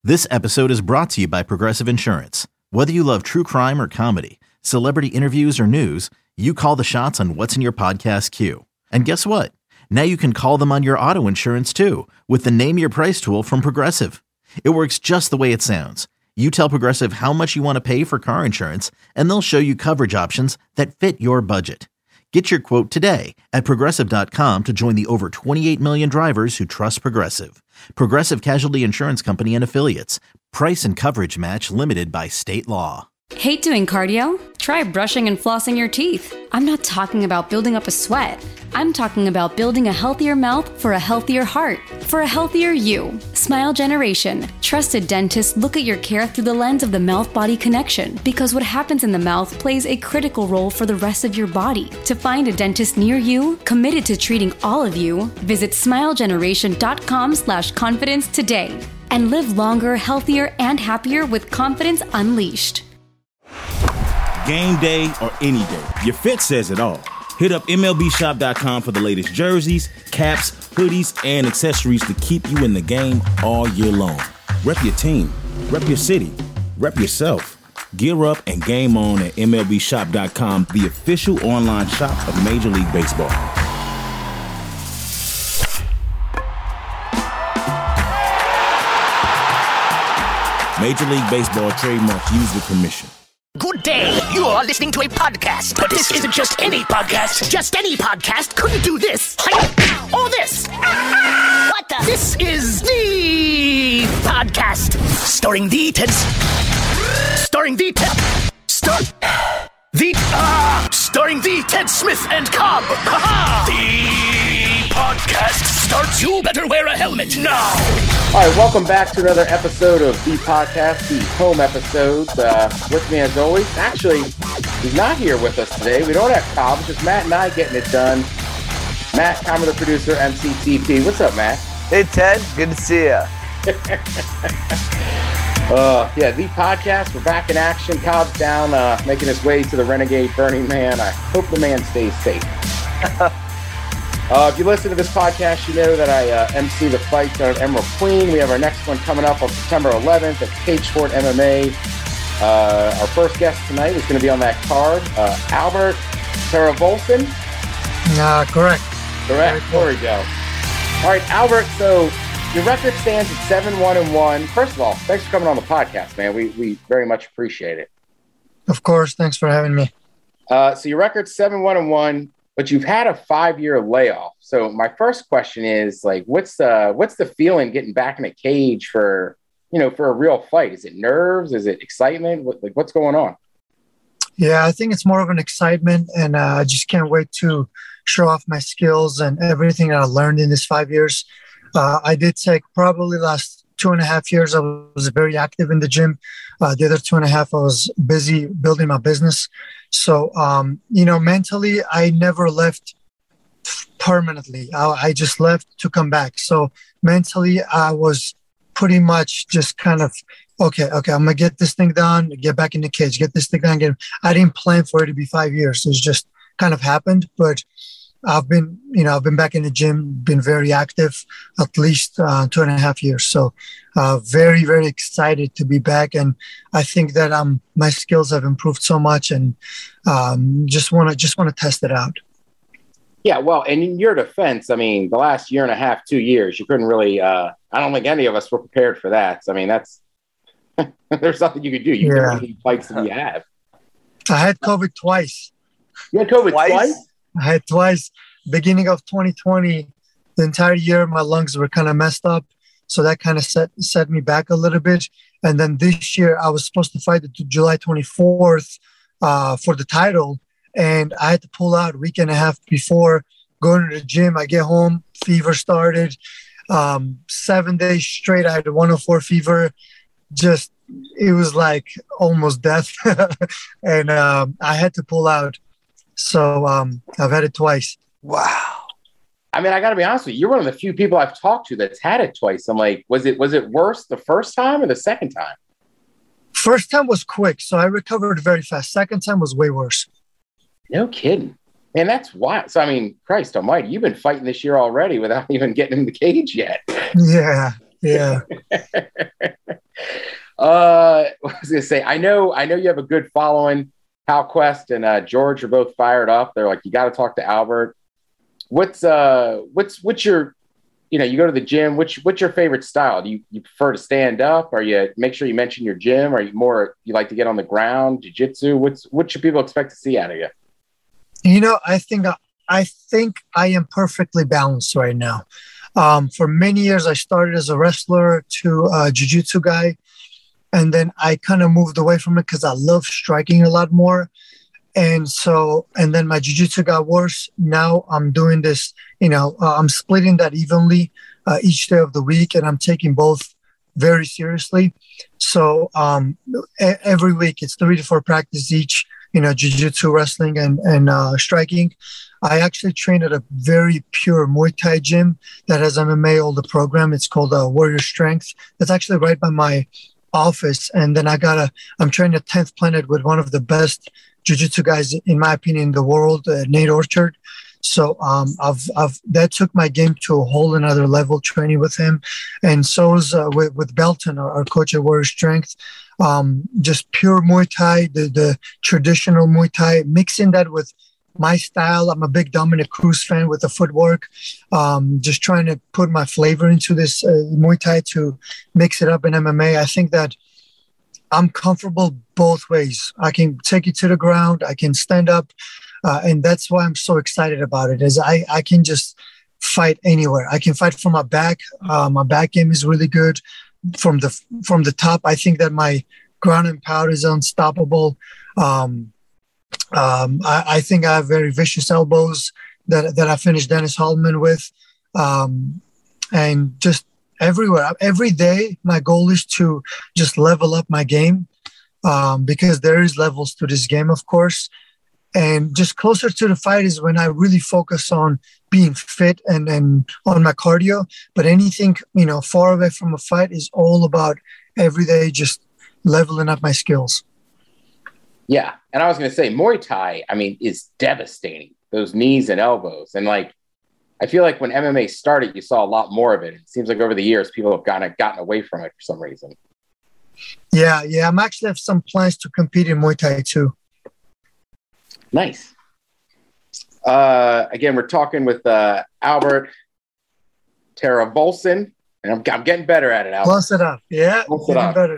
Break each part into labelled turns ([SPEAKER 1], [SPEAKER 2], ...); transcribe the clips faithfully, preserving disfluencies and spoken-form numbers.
[SPEAKER 1] This episode is brought to you by Progressive Insurance. Whether you love true crime or comedy, celebrity interviews or news, you call the shots on what's in your podcast queue. And guess what? Now you can call them on your auto insurance too with the Name Your Price tool from Progressive. It works just the way it sounds. You tell Progressive how much you want to pay for car insurance, and they'll show you coverage options that fit your budget. Get your quote today at progressive dot com to join the over twenty-eight million drivers who trust Progressive. Progressive Casualty Insurance Company and Affiliates. Price and coverage match limited by state law.
[SPEAKER 2] Hate doing cardio? Try brushing and flossing your teeth. I'm not talking about building up a sweat. I'm talking about building a healthier mouth for a healthier heart, for a healthier you. Smile Generation. Trusted dentists look at your care through the lens of the mouth-body connection, because what happens in the mouth plays a critical role for the rest of your body. To find a dentist near you, committed to treating all of you, visit smile generation dot com slash confidence today. And live longer, healthier, and happier with confidence unleashed.
[SPEAKER 3] Game day or any day, your fit says it all. Hit up M L B shop dot com for the latest jerseys, caps, hoodies, and accessories to keep you in the game all year long. Rep your team, rep your city, rep yourself. Gear up and game on at M L B shop dot com, the official online shop of Major League Baseball. Major League Baseball trademark used with permission.
[SPEAKER 4] Good day. You are listening to a podcast, but this isn't just any podcast. Just any podcast couldn't do this or this. What the? This is the podcast starring the Ted, starring the Ted, star, the uh, starring the Ted Smith and Cobb. The podcast starts. You better wear a helmet now.
[SPEAKER 5] All right, welcome back to another episode of The Podcast, the home episode. Uh, with me, as always, actually, he's not here with us today. We don't have Cobb, it's just Matt and I getting it done. Matt, Cobb, the producer, M C T P. What's up, Matt?
[SPEAKER 6] Hey, Ted. Good to see you.
[SPEAKER 5] uh, yeah, The Podcast, we're back in action. Cobb's down, uh, making his way to the Renegade Burning Man. I hope the man stays safe. Uh, if you listen to this podcast, you know that I uh, M C the fights on Emerald Queen. We have our next one coming up on September eleventh at Cagesport M M A. Uh, our first guest tonight is going to be on that card, uh, Albert Taravolson.
[SPEAKER 7] Uh, correct.
[SPEAKER 5] Correct. There we go. All right, Albert. So your record stands at seven one and one. First of all, thanks for coming on the podcast, man. We we very much appreciate it.
[SPEAKER 7] Of course. Thanks for having me.
[SPEAKER 5] Uh, so your record's seven one and one. But you've had a five-year layoff. So my first question is, like, what's the what's the feeling getting back in a cage for, you know, for a real fight? Is it nerves? Is it excitement? What, like, what's going on?
[SPEAKER 7] Yeah, I think it's more of an excitement, and uh, I just can't wait to show off my skills and everything that I learned in this five years. Uh, I did take probably last two and a half years. I was very active in the gym. Uh, the other two and a half, I was busy building my business. So, um, you know, mentally, I never left permanently. I, I just left to come back. So mentally, I was pretty much just kind of, okay, okay, I'm going to get this thing done, get back in the cage, get this thing done. Get, I didn't plan for it to be five years. It's just kind of happened. But I've been, you know, I've been back in the gym, been very active, at least uh, two and a half years. So uh, very, very excited to be back. And I think that um, my skills have improved so much, and um, just want to just want to test it out.
[SPEAKER 5] Yeah, well, and in your defense, I mean, the last year and a half, two years, you couldn't really, uh, I don't think any of us were prepared for that. So, I mean, that's, there's nothing you could do. You
[SPEAKER 7] yeah.
[SPEAKER 5] can only fights that you have.
[SPEAKER 7] I had COVID twice.
[SPEAKER 5] You had COVID twice? twice?
[SPEAKER 7] I had twice. Beginning of twenty twenty, the entire year, my lungs were kind of messed up. So that kind of set set me back a little bit. And then this year, I was supposed to fight the July twenty-fourth uh, for the title. And I had to pull out a week and a half before going to the gym. I get home, fever started. Um, seven days straight, I had a one oh four fever. Just, it was like almost death. and um, I had to pull out. So um, I've had it twice.
[SPEAKER 6] Wow.
[SPEAKER 5] I mean, I got to be honest with you. You're one of the few people I've talked to that's had it twice. I'm like, was it was it worse the first time or the second time?
[SPEAKER 7] First time was quick, so I recovered very fast. Second time was way worse.
[SPEAKER 5] No kidding. And that's wild. So, I mean, Christ almighty, you've been fighting this year already without even getting in the cage yet.
[SPEAKER 7] Yeah, yeah.
[SPEAKER 5] Uh, I was gonna say, I know, I know you have a good following. Hal Quest and uh, George are both fired up. They're like, you got to talk to Albert. What's uh, what's what's your, you know, you go to the gym. Which what's your favorite style? Do you, you prefer to stand up? Or you make sure you mention your gym? Are you more you like to get on the ground, jiu-jitsu? What's what should people expect to see out of you?
[SPEAKER 7] You know, I think I think I am perfectly balanced right now. Um, for many years, I started as a wrestler to a jiu-jitsu guy. And then I kind of moved away from it because I love striking a lot more. And so, and then my jiu-jitsu got worse. Now I'm doing this, you know, uh, I'm splitting that evenly uh, each day of the week, and I'm taking both very seriously. So um, a- every week it's three to four practice each, you know, jiu-jitsu, wrestling, and, and uh, striking. I actually train at a very pure Muay Thai gym that has M M A, all the program. It's called uh, Warrior Strength. It's actually right by my office. And then I got a, I'm training at tenth Planet with one of the best jiu-jitsu guys, in my opinion, in the world, uh, Nate Orchard. So um, I've, I've, that took my game to a whole another level training with him. And so is uh, with, with Belton, our, our coach at Warrior Strength. Um, just pure Muay Thai, the, the traditional Muay Thai, mixing that with my style. I'm a big Dominic Cruz fan with the footwork. Um, just trying to put my flavor into this uh, Muay Thai to mix it up in M M A. I think that I'm comfortable both ways. I can take it to the ground. I can stand up. Uh, and that's why I'm so excited about it, is I, I can just fight anywhere. I can fight from my back. Uh, my back game is really good. From the from the top, I think that my ground and pound is unstoppable. Um, Um, I, I think I have very vicious elbows that that I finished Dennis Hallman with, um, and just everywhere. Every day, my goal is to just level up my game, um, because there is levels to this game, of course. And just closer to the fight is when I really focus on being fit and, and on my cardio. But anything, you know, far away from a fight is all about every day just leveling up my skills.
[SPEAKER 5] Yeah. And I was going to say, Muay Thai, I mean, is devastating, those knees and elbows. And like, I feel like when M M A started, you saw a lot more of it. It seems like over the years, people have kind of gotten away from it for some reason.
[SPEAKER 7] Yeah. Yeah. I'm actually have some plans to compete in Muay Thai too.
[SPEAKER 5] Nice. Uh, again, we're talking with uh, Albert Taravolson. And I'm, I'm getting better at it, Albert.
[SPEAKER 7] Plus it up. Yeah.
[SPEAKER 5] Plus it up. Better.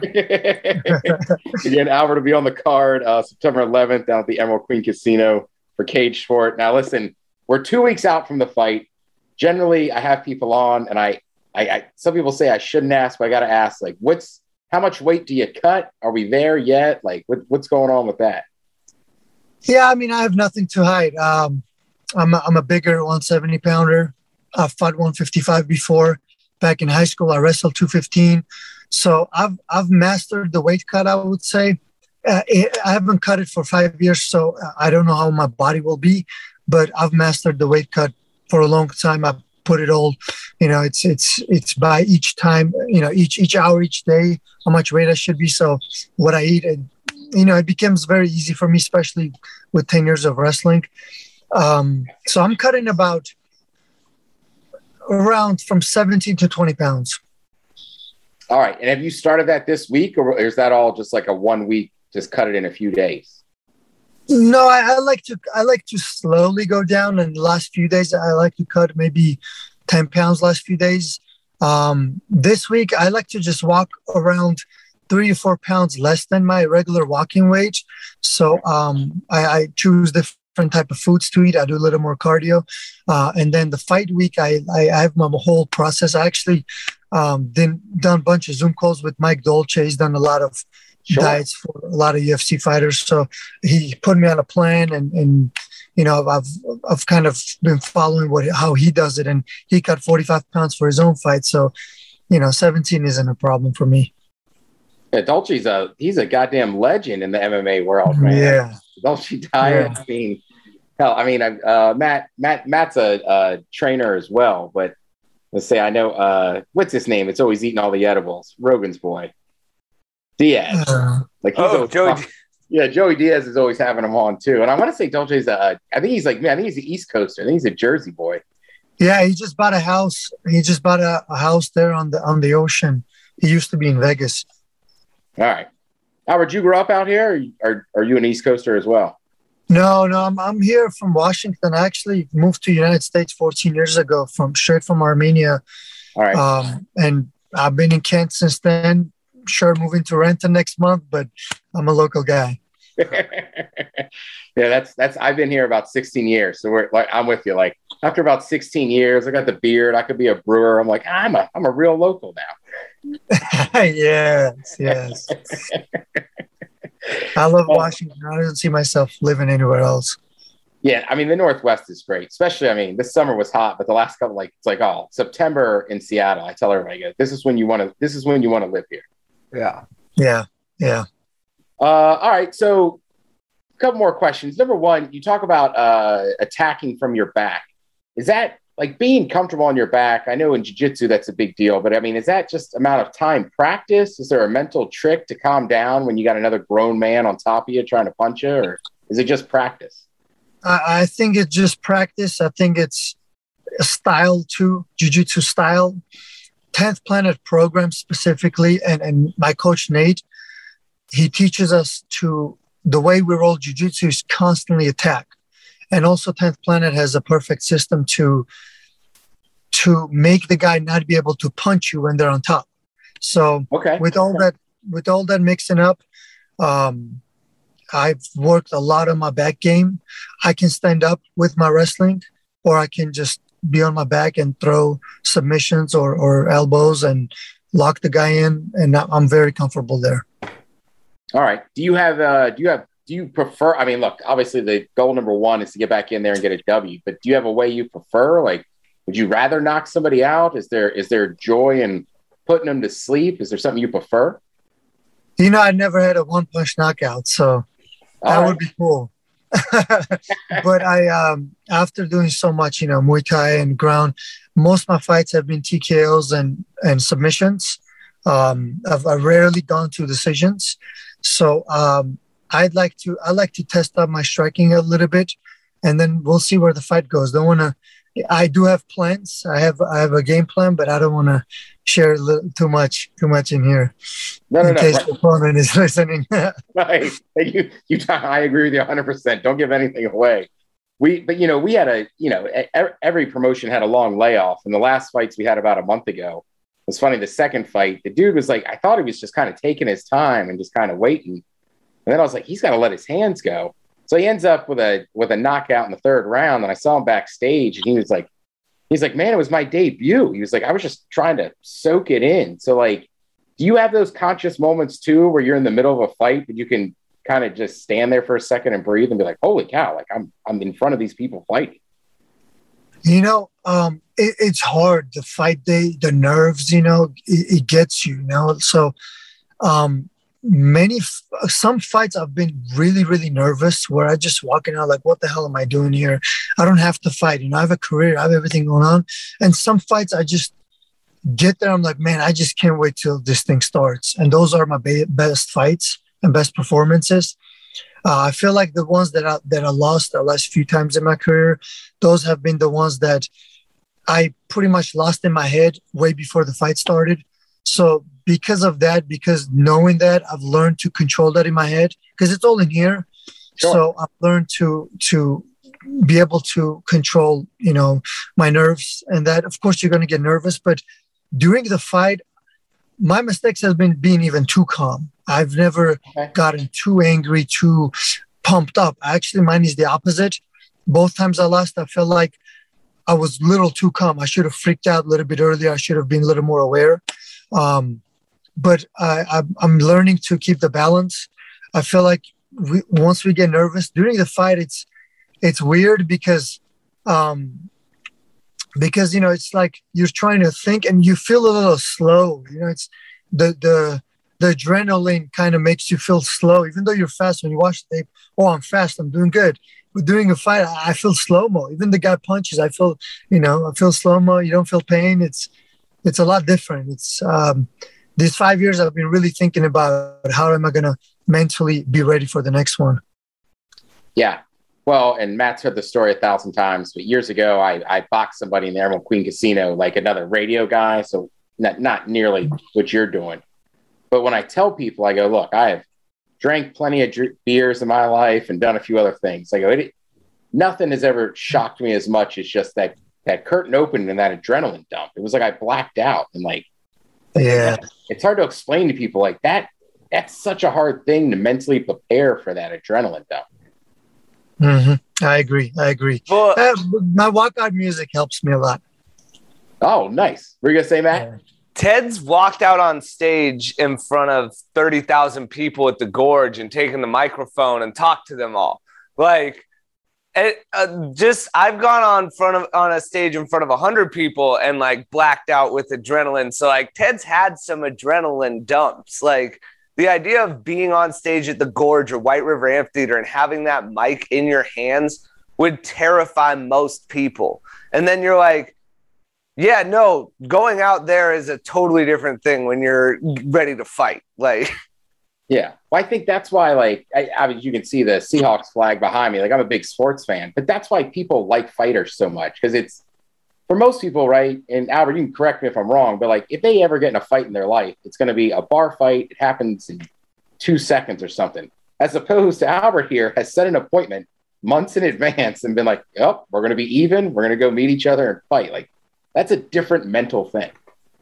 [SPEAKER 5] Again, Albert will be on the card uh, September eleventh down at the Emerald Queen Casino for Cage Sport. Now, listen, we're two weeks out from the fight. Generally, I have people on, and I, I, I some people say I shouldn't ask, but I got to ask, like, what's how much weight do you cut? Are we there yet? Like, what, what's going on with that?
[SPEAKER 7] Yeah, I mean, I have nothing to hide. Um, I'm a, I'm a bigger one seventy pounder. I've fought one fifty-five before. Back in high school, I wrestled two fifteen. So I've I've mastered the weight cut, I would say. Uh, it, I haven't cut it for five years, so I don't know how my body will be, but I've mastered the weight cut for a long time. I put it all, you know, it's it's it's by each time, you know, each each hour, each day, how much weight I should be. So what I eat, and, you know, it becomes very easy for me, especially with ten years of wrestling. Um, so I'm cutting about around from seventeen to twenty pounds.
[SPEAKER 5] All right. And have you started that this week, or is that all just like a one week, just cut it in a few days?
[SPEAKER 7] No, I, I like to, I like to slowly go down. And the last few days, I like to cut maybe ten pounds last few days. Um, this week, I like to just walk around three to four pounds less than my regular walking weight. So um, I, I choose different type of foods to eat. I do a little more cardio. Uh, and then the fight week, I, I, I have my whole process. I actually um, did, done a bunch of Zoom calls with Mike Dolce. He's done a lot of sure. diets for a lot of U F C fighters. So he put me on a plan, and, and you know, I've I've kind of been following what how he does it. And he cut forty-five pounds for his own fight. So, you know, seventeen isn't a problem for me.
[SPEAKER 5] Yeah, Dolce's a he's a goddamn legend in the M M A world, man.
[SPEAKER 7] Yeah,
[SPEAKER 5] Dolce diet. Yeah. I mean, hell, I mean, uh, Matt Matt Matt's a, a trainer as well. But let's say I know uh, what's his name? It's always eating all the edibles. Rogan's boy, Diaz. Uh, like he's
[SPEAKER 6] oh, Joey.
[SPEAKER 5] Talking, yeah, Joey Diaz is always having him on too. And I want to say Dolce's a. I think he's like man. I think he's an East Coaster. I think he's a Jersey boy.
[SPEAKER 7] Yeah, he just bought a house. He just bought a, a house there on the on the ocean. He used to be in Vegas.
[SPEAKER 5] All right. Howard, you grew up out here, or are, are you an East Coaster as well?
[SPEAKER 7] No, no, I'm I'm here from Washington. I actually moved to the United States fourteen years ago, from straight from Armenia.
[SPEAKER 5] All right.
[SPEAKER 7] Um, and I've been in Kent since then. Sure, moving to Renton next month, but I'm a local guy.
[SPEAKER 5] Yeah, that's that's. I've been here about sixteen years, so we're like, I'm with you. Like after about sixteen years, I got the beard. I could be a brewer. I'm like, I'm a I'm a real local now.
[SPEAKER 7] Yes, yes. I love Washington. I don't see myself living anywhere else.
[SPEAKER 5] Yeah, I mean the Northwest is great, especially. I mean this summer was hot, but the last couple, like it's like oh September in Seattle. I tell everybody, this is when you want to. This is when you want to live here.
[SPEAKER 6] Yeah.
[SPEAKER 7] Yeah. Yeah.
[SPEAKER 5] Uh, all right, so a couple more questions. Number one, you talk about uh, attacking from your back. Is that like being comfortable on your back? I know in jiu-jitsu that's a big deal, but I mean, is that just amount of time practice? Is there a mental trick to calm down when you got another grown man on top of you trying to punch you, or is it just practice?
[SPEAKER 7] I, I think it's just practice. I think it's a style too, jiu-jitsu style. tenth Planet program specifically, and, and my coach, Nate, he teaches us to, the way we roll jiu-jitsu is constantly attack. And also tenth Planet has a perfect system to, to make the guy not be able to punch you when they're on top. So
[SPEAKER 5] okay.
[SPEAKER 7] with all that, with all that mixing up, um, I've worked a lot on my back game. I can stand up with my wrestling, or I can just be on my back and throw submissions or, or elbows and lock the guy in. And I'm very comfortable there.
[SPEAKER 5] All right. Do you have, uh, do you have, do you prefer, I mean, look, obviously the goal number one is to get back in there and get a W, but do you have a way you prefer? Like, would you rather knock somebody out? Is there, is there joy in putting them to sleep? Is there something you prefer?
[SPEAKER 7] You know, I never had a one punch knockout, so
[SPEAKER 5] All
[SPEAKER 7] that
[SPEAKER 5] right.
[SPEAKER 7] would be cool. But I, um, after doing so much, you know, Muay Thai and ground, most of my fights have been T K Os and, and submissions. Um, I've, I've rarely gone to decisions. So um, I'd like to, I like to test out my striking a little bit, and then we'll see where the fight goes. Don't want to, I do have plans. I have, I have a game plan, but I don't want to share a little, too much, too much in here.
[SPEAKER 5] No, no,
[SPEAKER 7] in
[SPEAKER 5] no.
[SPEAKER 7] case
[SPEAKER 5] Right.
[SPEAKER 7] the opponent is listening.
[SPEAKER 5] Right. You, you, I agree with you one hundred percent. Don't give anything away. We, but you know, we had a, you know, every promotion had a long layoff, and the last fights we had about a month ago. It was funny. The second fight, the dude was like, I thought he was just kind of taking his time and just kind of waiting. And then I was like, he's got to let his hands go. So he ends up with a, with a knockout in the third round. And I saw him backstage, and he was like, he's like, man, it was my debut. He was like, I was just trying to soak it in. So like, do you have those conscious moments too, where you're in the middle of a fight, but you can kind of just stand there for a second and breathe and be like, holy cow, like I'm, I'm in front of these people fighting.
[SPEAKER 7] You know, um, it, it's hard. The fight day, the nerves, you know, it, it gets you, you know. So um, many, some fights I've been really, really nervous, where I just walking out like, what the hell am I doing here? I don't have to fight. You know, I have a career. I have everything going on. And some fights I just get there. I'm like, man, I just can't wait till this thing starts. And those are my ba- best fights and best performances. Uh, I feel like the ones that I, that I lost the last few times in my career, those have been the ones that I pretty much lost in my head way before the fight started. So because of that, because knowing that, I've learned to control that in my head, because it's all in here. Sure. So I've learned to to be able to control, you know, my nerves, and that, of course, you're going to get nervous. But during the fight, my mistakes have been being even too calm. I've never okay. gotten too angry, too pumped up. Actually, mine is the opposite. Both times I lost, I felt like I was a little too calm. I should have freaked out a little bit earlier. I should have been a little more aware. Um, but I, I, I'm learning to keep the balance. I feel like we, once we get nervous during the fight, it's it's weird because um, because you know it's like you're trying to think and you feel a little slow. You know, it's the the the adrenaline kind of makes you feel slow, even though you're fast. When you watch the tape, oh, I'm fast, I'm doing good. But during a fight, I feel slow-mo. Even the guy punches, I feel, you know, I feel slow-mo. You don't feel pain. It's it's a lot different. It's um, these five years I've been really thinking about how am I going to mentally be ready for the next one.
[SPEAKER 5] Yeah. Well, and Matt's heard the story a thousand times, but years ago, I, I boxed somebody in the Emerald Queen Casino, like another radio guy. So not, not nearly what you're doing. But when I tell people, I go, look, I have drank plenty of dr- beers in my life and done a few other things. I go, it, nothing has ever shocked me as much as just that that curtain opened and that adrenaline dump. It was like I blacked out. And like,
[SPEAKER 7] Yeah.
[SPEAKER 5] it's hard to explain to people like that. That's such a hard thing to mentally prepare for that adrenaline dump.
[SPEAKER 7] Mm-hmm. I agree. I agree.
[SPEAKER 6] Well,
[SPEAKER 7] uh, my walkout music helps me a lot.
[SPEAKER 5] Oh, nice. Were you going to say, Matt?
[SPEAKER 7] Yeah.
[SPEAKER 6] Ted's walked out on stage in front of thirty thousand people at the Gorge and taken the microphone and talked to them all. Like, it, uh, just I've gone on front of on a stage in front of one hundred people and like blacked out with adrenaline. So like Ted's had some adrenaline dumps. Like the idea of being on stage at the Gorge or White River Amphitheater and having that mic in your hands would terrify most people. And then you're like, yeah, no, going out there is a totally different thing when you're ready to fight. Like,
[SPEAKER 5] yeah, well, I think that's why, like, I, I mean, you can see the Seahawks flag behind me. Like, I'm a big sports fan, but that's why people like fighters so much, because it's for most people, right? And Albert, you can correct me if I'm wrong, but like, if they ever get in a fight in their life, it's going to be a bar fight. It happens in two seconds or something, as opposed to Albert here has set an appointment months in advance and been like, oh, we're going to be even. We're going to go meet each other and fight. Like, that's a different mental thing.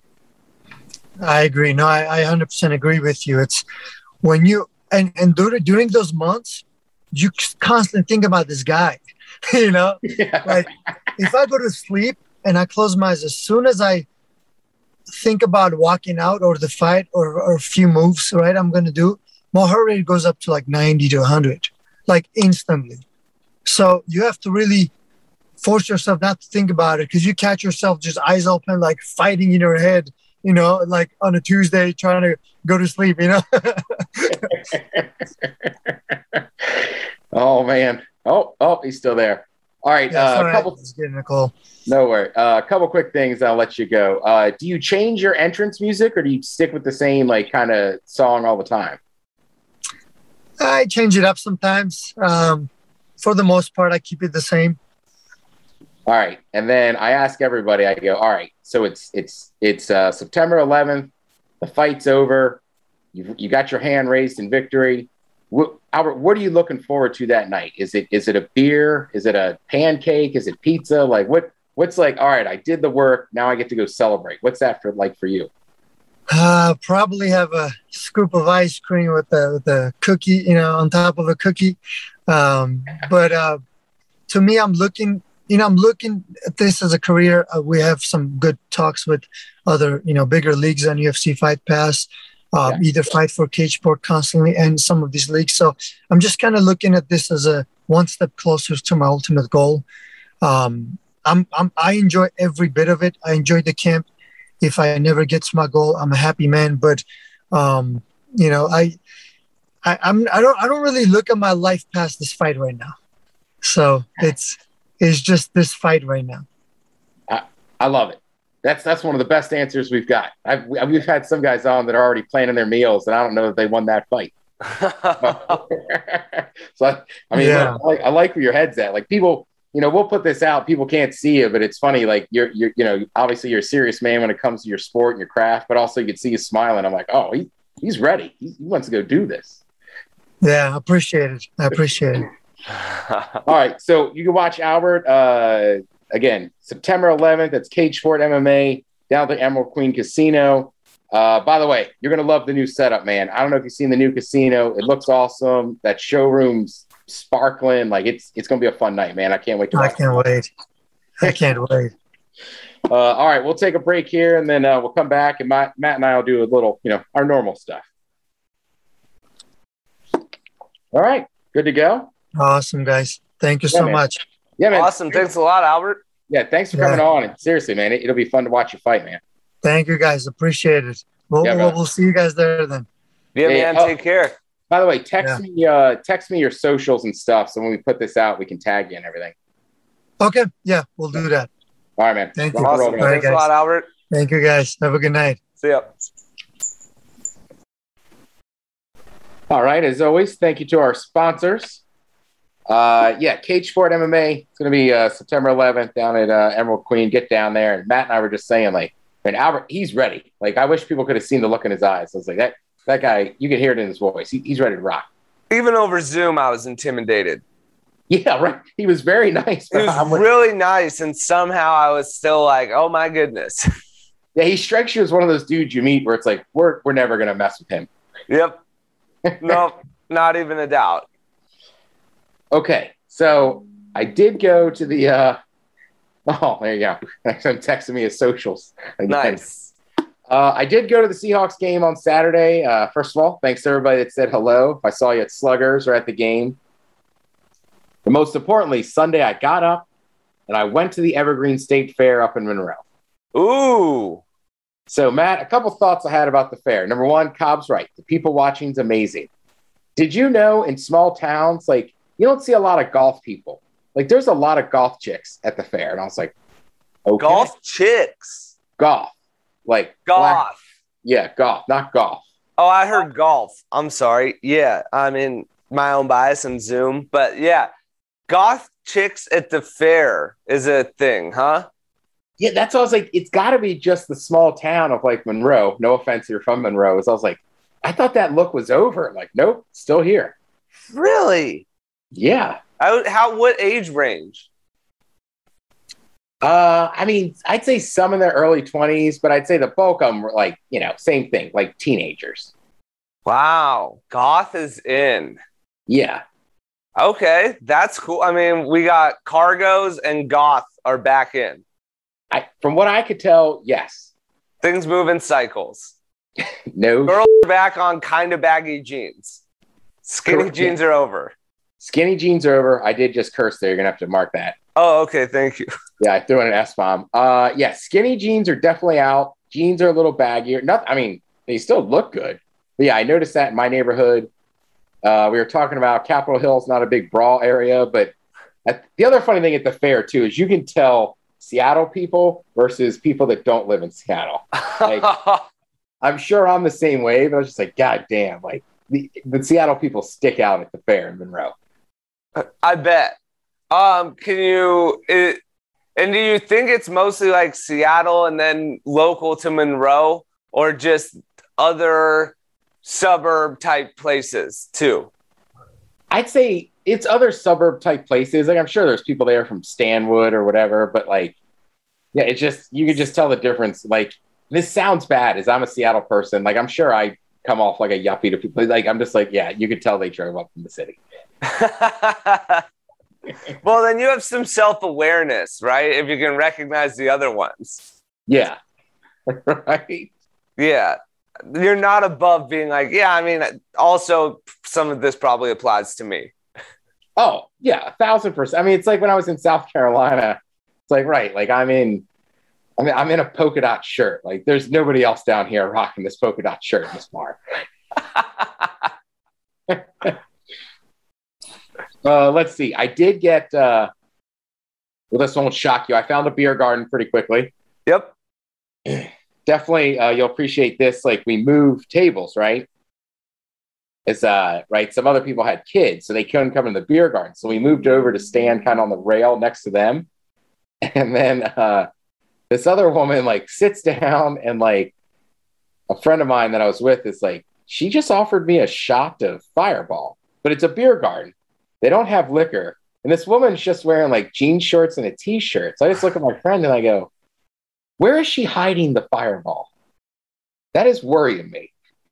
[SPEAKER 7] I agree. No, I, I one hundred percent agree with you. It's when you, and, and during, during those months, you constantly think about this guy, you know?
[SPEAKER 5] Yeah.
[SPEAKER 7] Like, if I go to sleep and I close my eyes, as soon as I think about walking out or the fight or, or a few moves, right, I'm going to do, my heart rate goes up to like ninety to one hundred, like instantly. So you have to really force yourself not to think about it, because you catch yourself just eyes open, like fighting in your head, you know, like on a Tuesday trying to go to sleep, you know?
[SPEAKER 5] Oh, man. Oh, oh, he's still there. All right.
[SPEAKER 7] Yeah,
[SPEAKER 5] uh,
[SPEAKER 7] sorry,
[SPEAKER 5] a couple,
[SPEAKER 7] I was getting a call.
[SPEAKER 5] no worry. Uh, a couple quick things. I'll let you go. Uh, do you change your entrance music, or do you stick with the same, like, kind of song all the time?
[SPEAKER 7] I change it up sometimes. Um, for the most part, I keep it the same.
[SPEAKER 5] All right. And then I ask everybody, I go, all right, so it's it's it's uh, September eleventh. The fight's over. You you got your hand raised in victory. What, Albert, what are you looking forward to that night? Is it is it a beer? Is it a pancake? Is it pizza? Like what what's like, all right, I did the work. Now I get to go celebrate. What's that for, like for you?
[SPEAKER 7] Uh, probably have a scoop of ice cream with the, with the cookie, you know, on top of a cookie. Um, but uh, to me, I'm looking – You know, I'm looking at this as a career. Uh, we have some good talks with other, you know, bigger leagues on U F C Fight Pass, um,
[SPEAKER 5] yeah.
[SPEAKER 7] either Fight for Cage Sport constantly and some of these leagues. So I'm just kind of looking at this as a one step closer to my ultimate goal. Um, I'm, I'm, I enjoy every bit of it. I enjoy the camp. If I never get to my goal, I'm a happy man. But, um, you know, I, I, I'm, I don't, I don't really look at my life past this fight right now. So it's, It's just this fight right now.
[SPEAKER 5] I, I love it. That's that's one of the best answers we've got. I've, we've had some guys on that are already planning their meals, and I don't know if they won that fight. So, I, I mean,
[SPEAKER 7] Yeah.
[SPEAKER 5] look, I, like, I like where your head's at. Like people, you know, we'll put this out. People can't see it, but it's funny. Like you're, you're, you know, obviously you're a serious man when it comes to your sport and your craft, but also you can see you smiling. I'm like, oh, he, he's ready. He, he wants to go do this.
[SPEAKER 7] Yeah, I appreciate it. I appreciate it.
[SPEAKER 5] All right, so you can watch Albert uh, again September eleventh. That's Cage Sport M M A down at the Emerald Queen Casino. Uh, by the way, you're gonna love the new setup, man. I don't know if you've seen the new casino. It looks awesome. That showroom's sparkling. Like it's it's gonna be a fun night, man. I can't wait to
[SPEAKER 7] I
[SPEAKER 5] watch
[SPEAKER 7] can't
[SPEAKER 5] it.
[SPEAKER 7] wait. I can't wait.
[SPEAKER 5] Uh, all right, we'll take a break here, and then uh, we'll come back, and Matt, Matt and I will do a little, you know, our normal stuff. All right, good to go.
[SPEAKER 7] Awesome, guys. Thank you
[SPEAKER 5] Yeah,
[SPEAKER 7] so
[SPEAKER 5] man.
[SPEAKER 7] much.
[SPEAKER 5] Yeah, man.
[SPEAKER 6] Awesome. Thanks a lot, Albert.
[SPEAKER 5] Yeah, thanks for
[SPEAKER 7] Yeah.
[SPEAKER 5] coming on. And seriously, man, it, it'll be fun to watch you fight, man.
[SPEAKER 7] Thank you, guys. Appreciate it. We'll,
[SPEAKER 5] Yeah,
[SPEAKER 7] we'll,
[SPEAKER 5] brother.
[SPEAKER 7] we'll see you guys there then.
[SPEAKER 6] Yeah,
[SPEAKER 5] Hey,
[SPEAKER 6] man.
[SPEAKER 5] oh.
[SPEAKER 6] Take care.
[SPEAKER 5] By the way, text
[SPEAKER 7] Yeah.
[SPEAKER 5] me, uh, text me your socials and stuff, so when we put this out, we can tag you and everything.
[SPEAKER 7] Okay. Yeah, we'll do that.
[SPEAKER 5] All right, man.
[SPEAKER 7] Thank you.
[SPEAKER 5] Rock and roll,
[SPEAKER 6] Awesome.
[SPEAKER 5] man.
[SPEAKER 7] All right,
[SPEAKER 6] Thanks a
[SPEAKER 7] guys.
[SPEAKER 6] lot, Albert.
[SPEAKER 7] Thank you, guys. Have a good night.
[SPEAKER 6] See ya.
[SPEAKER 5] All right, as always, thank you to our sponsors. Uh, yeah, Cage Sport M M A. It's going to be uh, September eleventh down at uh, Emerald Queen. Get down there. And Matt and I were just saying, like, man, Albert, he's ready. Like, I wish people could have seen the look in his eyes. I was like, that that guy, you can hear it in his voice. He, he's ready to rock.
[SPEAKER 6] Even over Zoom, I was intimidated.
[SPEAKER 5] Yeah, right. He was very nice.
[SPEAKER 6] He was
[SPEAKER 5] I'm
[SPEAKER 6] really like, nice, and somehow I was still like, oh my goodness.
[SPEAKER 5] Yeah, he strikes you as one of those dudes you meet where it's like, we're we're never gonna mess with him.
[SPEAKER 6] Yep. Nope, not even a doubt.
[SPEAKER 5] Okay, so I did go to the. Uh, oh, there you go. I'm texting me his socials. Again.
[SPEAKER 6] Nice.
[SPEAKER 5] Uh, I did go to the Seahawks game on Saturday. Uh, first of all, thanks to everybody that said hello. If I saw you at Sluggers or at the game. But most importantly, Sunday I got up and I went to the Evergreen State Fair up in Monroe.
[SPEAKER 6] Ooh.
[SPEAKER 5] So, Matt, a couple thoughts I had about the fair. Number one, Cobb's right. The people watching is amazing. Did you know in small towns, like, you don't see a lot of golf people? Like, there's a lot of golf chicks at the fair. And I was like, okay.
[SPEAKER 6] Golf chicks?
[SPEAKER 5] Golf. Like,
[SPEAKER 6] golf.
[SPEAKER 5] Black, yeah, golf, not golf.
[SPEAKER 6] Oh, I heard golf. I'm sorry. Yeah, I'm in my own bias and Zoom. But, yeah, golf chicks at the fair is a thing, huh?
[SPEAKER 5] Yeah, that's what I was like, it's got to be just the small town of, like, Monroe. No offense if you're from Monroe. So I was like, I thought that look was over. Like, nope, still here.
[SPEAKER 6] Really?
[SPEAKER 5] Yeah.
[SPEAKER 6] I, how? What age range?
[SPEAKER 5] Uh, I mean, I'd say some in their early twenties, but I'd say the bulk of them were, like, you know, same thing, like teenagers.
[SPEAKER 6] Wow. Goth is in.
[SPEAKER 5] Yeah.
[SPEAKER 6] Okay, that's cool. I mean, we got cargos and goth are back in.
[SPEAKER 5] I, from what I could tell, yes.
[SPEAKER 6] Things move in cycles.
[SPEAKER 5] No.
[SPEAKER 6] Girls are back on kind of baggy jeans. Skinny Correct. jeans are over.
[SPEAKER 5] Skinny jeans are over. I did just curse there. You're going to have to mark that.
[SPEAKER 6] Oh, okay. Thank you.
[SPEAKER 5] Yeah, I threw in an S-bomb. Uh, yeah, skinny jeans are definitely out. Jeans are a little baggier. Not, I mean, they still look good. But yeah, I noticed that in my neighborhood. Uh, we were talking about Capitol Hill's not a big brawl area, but at, the other funny thing at the fair, too, is you can tell Seattle people versus people that don't live in Seattle. Like, I'm sure I'm the same way, but I was just like, God damn, like the, the Seattle people stick out at the fair in Monroe.
[SPEAKER 6] I bet. Um, can you, it, and do you think it's mostly like Seattle and then local to Monroe, or just other suburb type places too?
[SPEAKER 5] I'd say it's other suburb type places. Like, I'm sure there's people there from Stanwood or whatever, but like, yeah, it's just, you can just tell the difference. Like, this sounds bad as I'm a Seattle person. Like, I'm sure I come off like a yuppie to people. Like, I'm just like, yeah, you could tell they drove up from the city.
[SPEAKER 6] Well, then you have some self-awareness, right? If you can recognize the other ones.
[SPEAKER 5] Yeah. Right.
[SPEAKER 6] Yeah. You're not above being like, yeah, I mean, also some of this probably applies to me.
[SPEAKER 5] Oh, yeah, a thousand percent. I mean, it's like when I was in South Carolina, it's like, right, like I'm in, I mean, I'm in a polka dot shirt. Like, there's nobody else down here rocking this polka dot shirt in this bar. uh, let's see. I did get, uh, well, this won't shock you. I found a beer garden pretty quickly.
[SPEAKER 6] Yep.
[SPEAKER 5] Definitely, uh, you'll appreciate this. Like, we moved tables, right? It's uh, right. Some other people had kids, so they couldn't come in the beer garden. So we moved over to stand kind of on the rail next to them. And then uh, this other woman like sits down, and like a friend of mine that I was with is like, she just offered me a shot of Fireball, but it's a beer garden. They don't have liquor. And this woman's just wearing like jean shorts and a t-shirt. So I just look at my friend and I go, where is she hiding the Fireball? That is worrying me.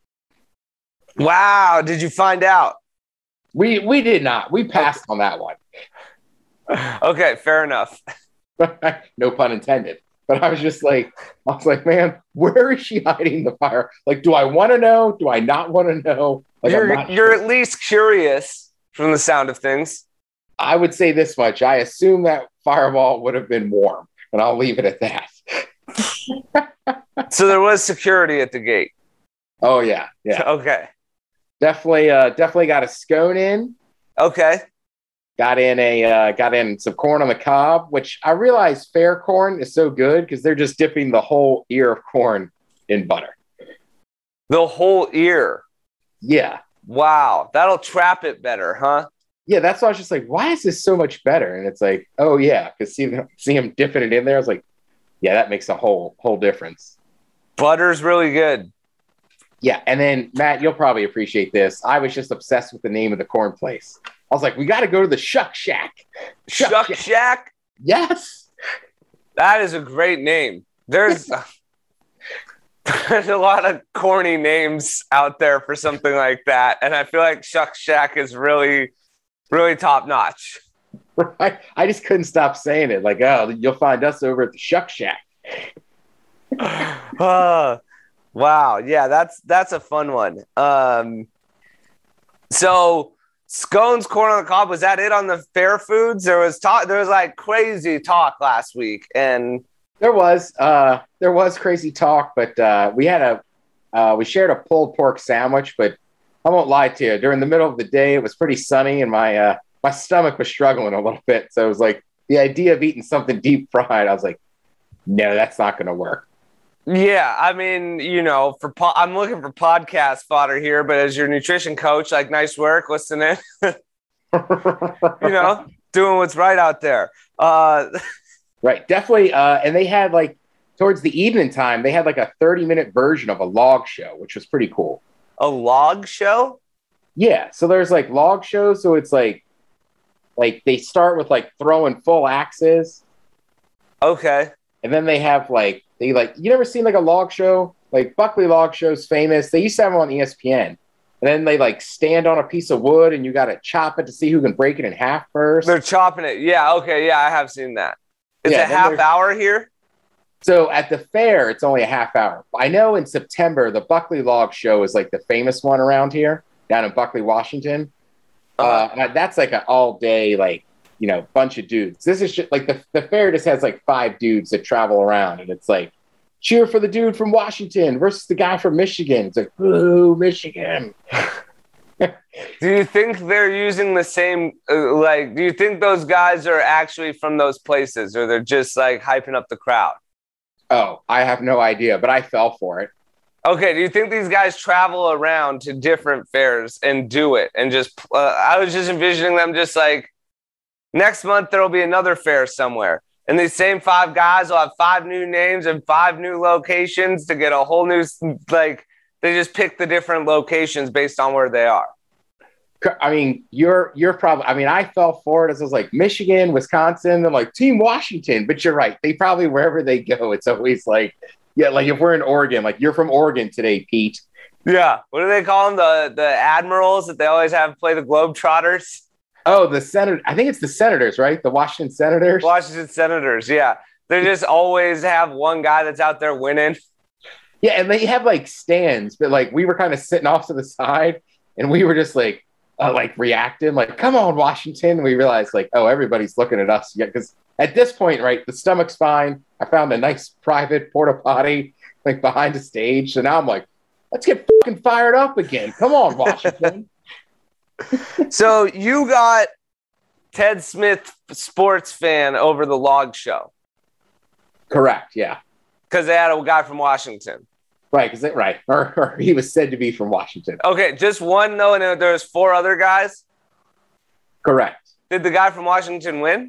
[SPEAKER 6] Wow. Did you find out?
[SPEAKER 5] We we did not. We passed on that one.
[SPEAKER 6] Okay, fair enough.
[SPEAKER 5] No pun intended. But I was just like, I was like, man, where is she hiding the fire? Like, do I want to know? Do I not want to know? Like,
[SPEAKER 6] you're
[SPEAKER 5] not
[SPEAKER 6] you're
[SPEAKER 5] sure.
[SPEAKER 6] At least curious from the sound of things.
[SPEAKER 5] I would say this much. I assume that Fireball would have been warm, and I'll leave it at that.
[SPEAKER 6] So there was security at the gate.
[SPEAKER 5] Oh yeah, yeah.
[SPEAKER 6] Okay.
[SPEAKER 5] Definitely, uh, definitely got a scone in.
[SPEAKER 6] Okay.
[SPEAKER 5] Got in a uh, got in some corn on the cob, which I realize fair corn is so good because they're just dipping the whole ear of corn in butter.
[SPEAKER 6] The whole ear.
[SPEAKER 5] Yeah.
[SPEAKER 6] Wow, that'll trap it better, huh?
[SPEAKER 5] Yeah, that's why I was just like, why is this so much better? And it's like, oh yeah, because see, see him dipping it in there. I was like, yeah, that makes a whole whole difference.
[SPEAKER 6] Butter's really good.
[SPEAKER 5] Yeah, and then, Matt, you'll probably appreciate this. I was just obsessed with the name of the corn place. I was like, we got to go to the Shuck Shack.
[SPEAKER 6] Shuck, Shuck Shack? Shack?
[SPEAKER 5] Yes.
[SPEAKER 6] That is a great name. There's, uh, there's a lot of corny names out there for something like that, and I feel like Shuck Shack is really, really top-notch.
[SPEAKER 5] Right? I just couldn't stop saying it. Like, oh, you'll find us over at the Shuck Shack.
[SPEAKER 6] uh, wow. Yeah, that's that's a fun one. Um, so scones, corn on the cob, was that it on the fair foods? There was talk. There was like crazy talk last week, and
[SPEAKER 5] there was uh, there was crazy talk. But uh, we had a uh, we shared a pulled pork sandwich. But I won't lie to you. During the middle of the day, it was pretty sunny, and my uh, my stomach was struggling a little bit. So it was like the idea of eating something deep fried. I was like, no, that's not going to work.
[SPEAKER 6] Yeah, I mean, you know, for po- I'm looking for podcast fodder here, but as your nutrition coach, like, nice work, listening, you know, doing what's right out there. Uh,
[SPEAKER 5] right, definitely. Uh, and they had like towards the evening time, they had like a thirty minute version of a log show, which was pretty cool.
[SPEAKER 6] A log show?
[SPEAKER 5] Yeah. So there's like log shows. So it's like, like they start with like throwing full axes.
[SPEAKER 6] Okay.
[SPEAKER 5] And then they have like, they like, you never seen like a log show? Like Buckley Log Show's famous. They used to have them on E S P N. And then they like stand on a piece of wood and you got to chop it to see who can break it in half first.
[SPEAKER 6] They're chopping it. Yeah. Okay. Yeah. I have seen that. It's yeah, a half hour here.
[SPEAKER 5] So at the fair, it's only a half hour. I know in September, the Buckley Log Show is like the famous one around here down in Buckley, Washington. Uh, uh, that's like an all day, like, you know, bunch of dudes. This is just like the, the fair just has like five dudes that travel around, and it's like cheer for the dude from Washington versus the guy from Michigan. It's like, ooh, Michigan.
[SPEAKER 6] Do you think they're using the same, uh, like, do you think those guys are actually from those places, or they're just like hyping up the crowd?
[SPEAKER 5] Oh, I have no idea, but I fell for it.
[SPEAKER 6] Okay, do you think these guys travel around to different fairs and do it? And just, uh, I was just envisioning them just like, next month there'll be another fair somewhere. And these same five guys will have five new names and five new locations to get a whole new, like, they just pick the different locations based on where they are.
[SPEAKER 5] I mean, you're you're probably, I mean, I fell for it as I was like Michigan, Wisconsin, I'm like Team Washington, but you're right. They probably, wherever they go, it's always like, yeah, like if we're in Oregon, like you're from Oregon today, Pete.
[SPEAKER 6] Yeah. What do they call them? The the admirals that they always have play the Globetrotters?
[SPEAKER 5] Oh, the Senator. I think it's the Senators, right? The Washington Senators.
[SPEAKER 6] Washington Senators, yeah. They just always have one guy that's out there winning.
[SPEAKER 5] Yeah, and they have like stands, but like we were kind of sitting off to the side, and we were just like, uh, like reacting, like, "Come on, Washington!" And we realized, like, oh, everybody's looking at us. Yeah, because at this point, right, the stomach's fine. I found a nice private porta potty like behind the stage, so now I'm like, let's get fucking fired up again. Come on, Washington.
[SPEAKER 6] So you got Ted Smith, sports fan, over the log show.
[SPEAKER 5] Correct, yeah.
[SPEAKER 6] Because they had a guy from Washington.
[SPEAKER 5] Right, because right, or, or he was said to be from Washington.
[SPEAKER 6] Okay, just one though, and there was four other guys?
[SPEAKER 5] Correct.
[SPEAKER 6] Did the guy from Washington win?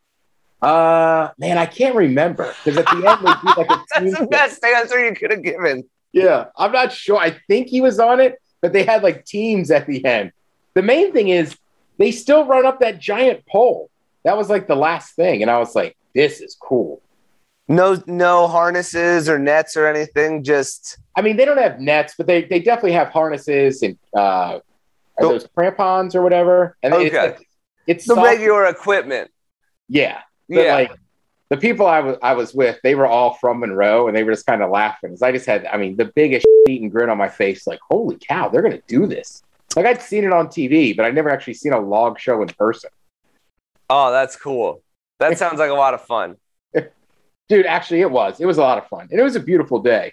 [SPEAKER 5] Uh, man, I can't remember. Because at the end, they do like a team.
[SPEAKER 6] That's the best answer you could have given.
[SPEAKER 5] Yeah, I'm not sure. I think he was on it, but they had like teams at the end. The main thing is they still run up that giant pole. That was like the last thing. And I was like, this is cool.
[SPEAKER 6] No, no harnesses or nets or anything. Just,
[SPEAKER 5] I mean, they don't have nets, but they, they definitely have harnesses and uh, are oh. those crampons or whatever. And
[SPEAKER 6] okay.
[SPEAKER 5] it's, like, it's
[SPEAKER 6] the
[SPEAKER 5] soft.
[SPEAKER 6] regular equipment.
[SPEAKER 5] Yeah. But
[SPEAKER 6] yeah.
[SPEAKER 5] Like the people I was I was with, they were all from Monroe, and they were just kind of laughing. Because I just had, I mean, the biggest eating grin on my face. Like, holy cow, they're gonna do this. Like I'd seen it on T V, but I'd never actually seen a log show in person.
[SPEAKER 6] Oh, that's cool. That sounds like a lot of fun.
[SPEAKER 5] Dude, actually, it was. It was a lot of fun. And it was a beautiful day.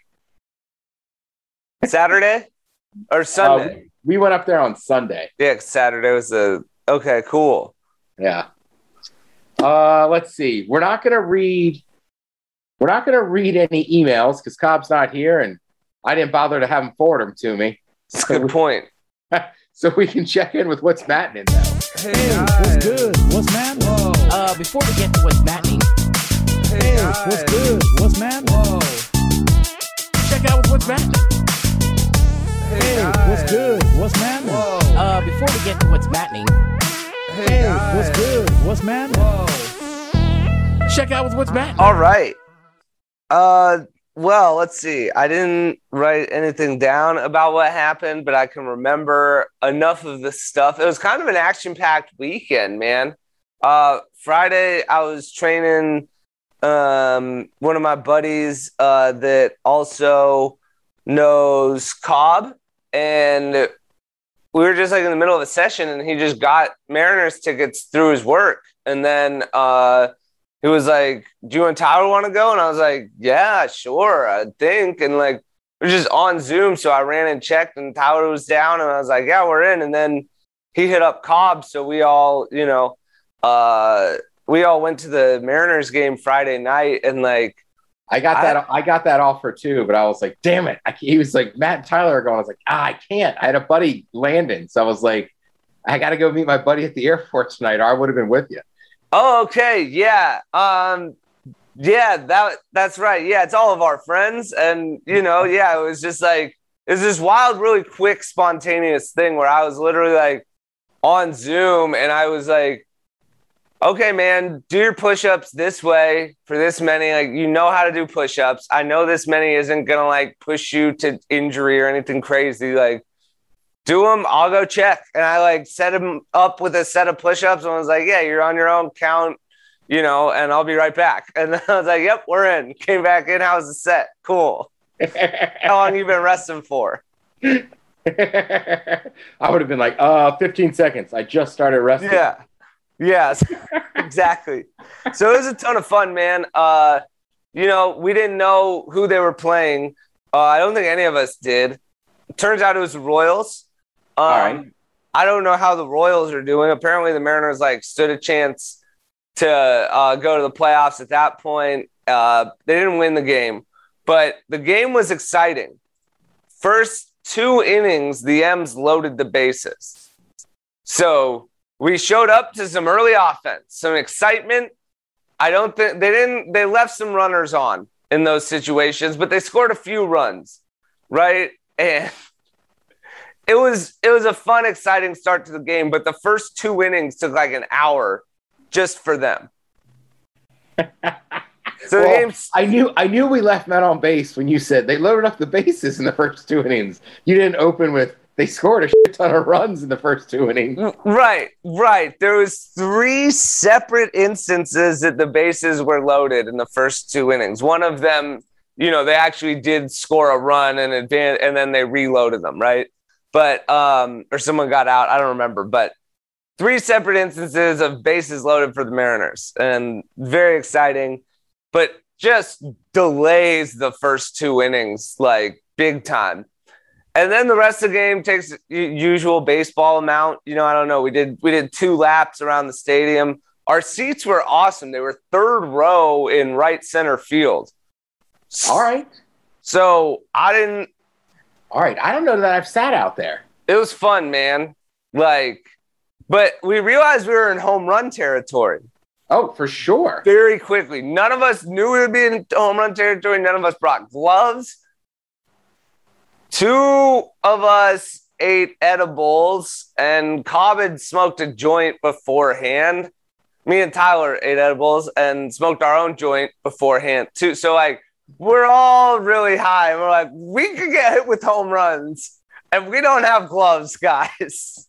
[SPEAKER 6] Saturday or Sunday?
[SPEAKER 5] Uh, we went up there on Sunday.
[SPEAKER 6] Yeah, Saturday was a... Okay, cool.
[SPEAKER 5] Yeah. Uh, let's see. We're not going to read... We're not going to read any emails because Cobb's not here, and I didn't bother to have him forward them to me.
[SPEAKER 6] That's a good point.
[SPEAKER 5] So we can check in with what's mattening now.
[SPEAKER 8] Hey, what's good? What's mattening?
[SPEAKER 4] Uh, before we get to what's mattening...
[SPEAKER 8] Hey, what's good? What's mattening?
[SPEAKER 4] Whoa. Check out what's mattening.
[SPEAKER 8] Hey, what's good? What's man?
[SPEAKER 4] Uh, before we get to what's mattening,
[SPEAKER 8] Hey, what's good? What's man?
[SPEAKER 4] check out what's mattening.
[SPEAKER 6] All right. Uh, well, let's see. I didn't write anything down about what happened, but I can remember enough of the stuff. It was kind of an action-packed weekend, man. Uh, Friday, I was training um, one of my buddies uh, that also knows Cobb, and we were just like in the middle of a session, and he just got Mariners tickets through his work. And then uh, he was like, do you and Tyler want to go? And I was like, yeah, sure, I think. And like, we're just on Zoom. So I ran and checked, and Tyler was down, and I was like, yeah, we're in. And then he hit up Cobb. So we all, you know, uh, we all went to the Mariners game Friday night, and like,
[SPEAKER 5] I got that. I, I got that offer too, but I was like, "Damn it!" I, he was like, "Matt and Tyler are going." I was like, ah, "I can't." I had a buddy landing, so I was like, "I got to go meet my buddy at the airport tonight, or I would have been with you."
[SPEAKER 6] Oh, okay, yeah, um, yeah, that that's right. Yeah, it's all of our friends, and you know, yeah, it was just like it was this wild, really quick, spontaneous thing where I was literally like on Zoom, and I was like, okay, man, do your push-ups this way for this many. Like, you know how to do push-ups. I know this many isn't going to, like, push you to injury or anything crazy. Like, do them. I'll go check. And I, like, set him up with a set of push-ups and I was like, yeah, you're on your own count, you know, and I'll be right back. And then I was like, yep, we're in. Came back in. How's the set? Cool. How long you been resting for?
[SPEAKER 5] I would have been like, uh, fifteen seconds. I just started resting.
[SPEAKER 6] Yeah. Yes, exactly. So it was a ton of fun, man. Uh, you know, we didn't know who they were playing. Uh, I don't think any of us did. Turns out it was the Royals. Um,
[SPEAKER 5] All right.
[SPEAKER 6] I don't know how the Royals are doing. Apparently the Mariners like stood a chance to uh, go to the playoffs at that point. Uh, they didn't win the game, but the game was exciting. First two innings, the M's loaded the bases. So we showed up to some early offense, some excitement. I don't think they didn't, they left some runners on in those situations, but they scored a few runs, right? And it was, it was a fun, exciting start to the game, but the first two innings took like an hour just for them. So
[SPEAKER 5] well,
[SPEAKER 6] the game's,
[SPEAKER 5] I knew, I knew we left men on base when you said they loaded up the bases in the first two innings. You didn't open with, they scored a shit ton of runs in the first two innings.
[SPEAKER 6] Right, right. There was three separate instances that the bases were loaded in the first two innings. One of them, you know, they actually did score a run and advance, and then they reloaded them, right? But um, or someone got out. I don't remember, but three separate instances of bases loaded for the Mariners, and very exciting. But just delays the first two innings like big time. And then the rest of the game takes usual baseball amount. You know, I don't know. We did we did two laps around the stadium. Our seats were awesome. They were third row in right center field.
[SPEAKER 5] All right.
[SPEAKER 6] So I didn't.
[SPEAKER 5] All right. I don't know that I've sat out there.
[SPEAKER 6] It was fun, man. Like, but we realized we were in home run territory.
[SPEAKER 5] Oh, for sure.
[SPEAKER 6] Very quickly. None of us knew we would be in home run territory. None of us brought gloves. Two of us ate edibles, and Cobb had smoked a joint beforehand. Me and Tyler ate edibles and smoked our own joint beforehand, too. So, like, we're all really high. And we're like, we could get hit with home runs, and we don't have gloves, guys.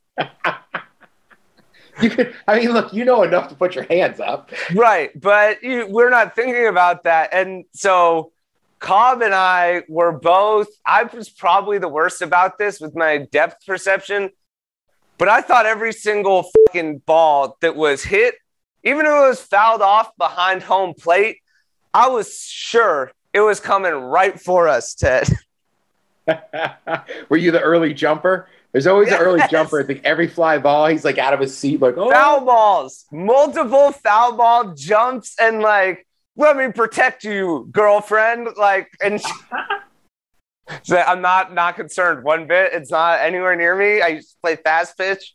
[SPEAKER 5] You could, I mean, look, you know enough to put your hands up.
[SPEAKER 6] Right, but you, we're not thinking about that. And so Cobb and I were both, I was probably the worst about this with my depth perception, but I thought every single fucking ball that was hit, even if it was fouled off behind home plate, I was sure it was coming right for us, Ted.
[SPEAKER 5] Were you the early jumper? There's always
[SPEAKER 6] Yes.
[SPEAKER 5] an early jumper. I think every fly ball, he's like out of his seat, like, oh.
[SPEAKER 6] Foul balls, multiple foul ball jumps, and like, let me protect you, girlfriend. Like, and so I'm not not concerned one bit. It's not anywhere near me. I used to play fast pitch.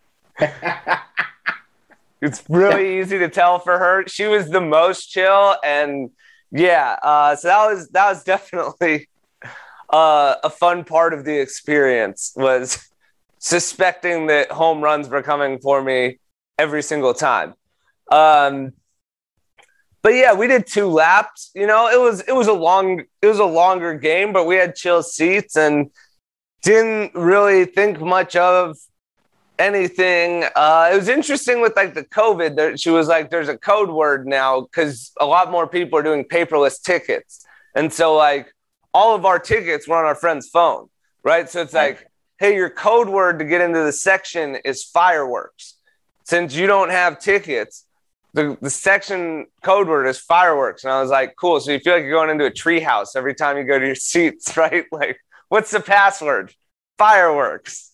[SPEAKER 6] It's really easy to tell for her. She was the most chill, and yeah. Uh, so that was that was definitely uh, a fun part of the experience was suspecting that home runs were coming for me every single time. Um, but yeah, we did two laps. You know, it was it was a long it was a longer game, but we had chill seats and didn't really think much of anything. Uh, it was interesting with like the COVID. There, she was like, "There's a code word now," because a lot more people are doing paperless tickets, and so like all of our tickets were on our friend's phone, right? So it's like, hey, your code word to get into the section is fireworks. Since you don't have tickets, the, the section code word is fireworks. And I was like, cool. So you feel like you're going into a tree house every time you go to your seats, right? Like, what's the password? Fireworks.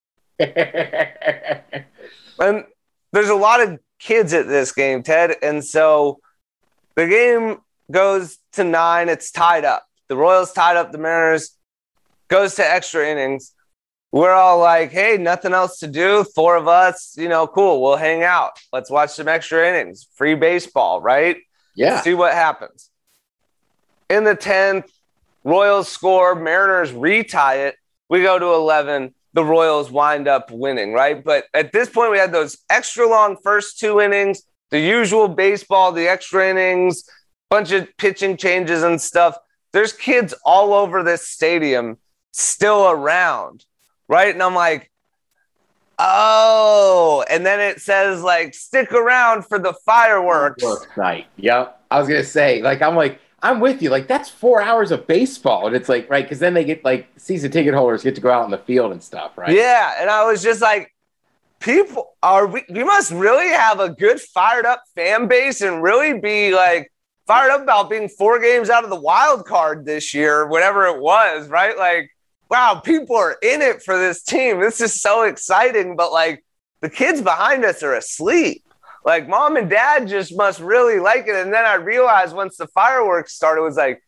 [SPEAKER 6] And there's a lot of kids at this game, Ted. And so the game goes to nine. It's tied up. The Royals tied up the Mariners, goes to extra innings. We're all like, hey, nothing else to do. Four of us, you know, cool. We'll hang out. Let's watch some extra innings. Free baseball, right?
[SPEAKER 5] Yeah.
[SPEAKER 6] See what happens. In the tenth, Royals score. Mariners retie it. We go to eleven. The Royals wind up winning, right? But at this point, we had those extra long first two innings, the usual baseball, the extra innings, bunch of pitching changes and stuff. There's kids all over this stadium still around. Right. And I'm like, oh, and then it says like, stick around for the fireworks.
[SPEAKER 5] Fireworks night. Yep. I was going to say, like, I'm like, I'm with you. Like, that's four hours of baseball. And it's like, right. Cause then they get like season ticket holders get to go out in the field and stuff. Right.
[SPEAKER 6] Yeah. And I was just like, people are, we, we must really have a good fired up fan base and really be like fired up about being four games out of the wild card this year, whatever it was. Right. Like, wow, people are in it for this team. This is so exciting. But, like, the kids behind us are asleep. Like, mom and dad just must really like it. And then I realized once the fireworks started, it was like,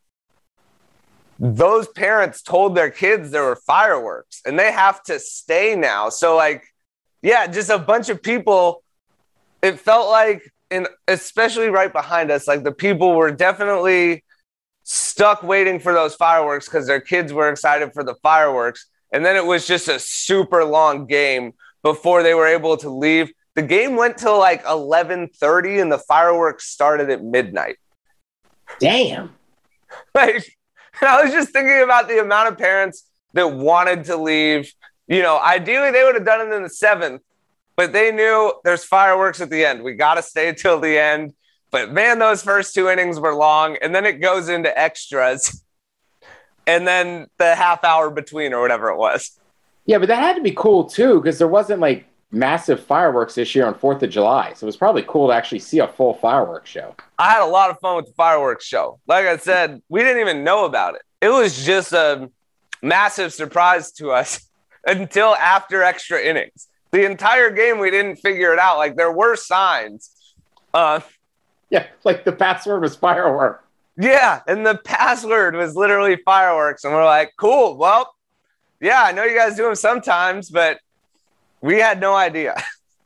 [SPEAKER 6] those parents told their kids there were fireworks. And they have to stay now. So, like, yeah, just a bunch of people. It felt like, in, especially right behind us, like, the people were definitely stuck waiting for those fireworks because their kids were excited for the fireworks. And then it was just a super long game before they were able to leave. The game went till like eleven thirty and the fireworks started at midnight.
[SPEAKER 5] Damn.
[SPEAKER 6] Like, I was just thinking about the amount of parents that wanted to leave. You know, ideally they would have done it in the seventh, but they knew there's fireworks at the end. We got to stay till the end. But, man, those first two innings were long, and then it goes into extras, and then the half hour between or whatever it was.
[SPEAKER 5] Yeah, but that had to be cool, too, because there wasn't, like, massive fireworks this year on fourth of July. So it was probably cool to actually see a full fireworks show.
[SPEAKER 6] I had a lot of fun with the fireworks show. Like I said, we didn't even know about it. It was just a massive surprise to us until after extra innings. The entire game, we didn't figure it out. Like, there were signs. Uh
[SPEAKER 5] Yeah, like the password was firework.
[SPEAKER 6] Yeah, and the password was literally fireworks. And we're like, cool, well, yeah, I know you guys do them sometimes, but we had no idea.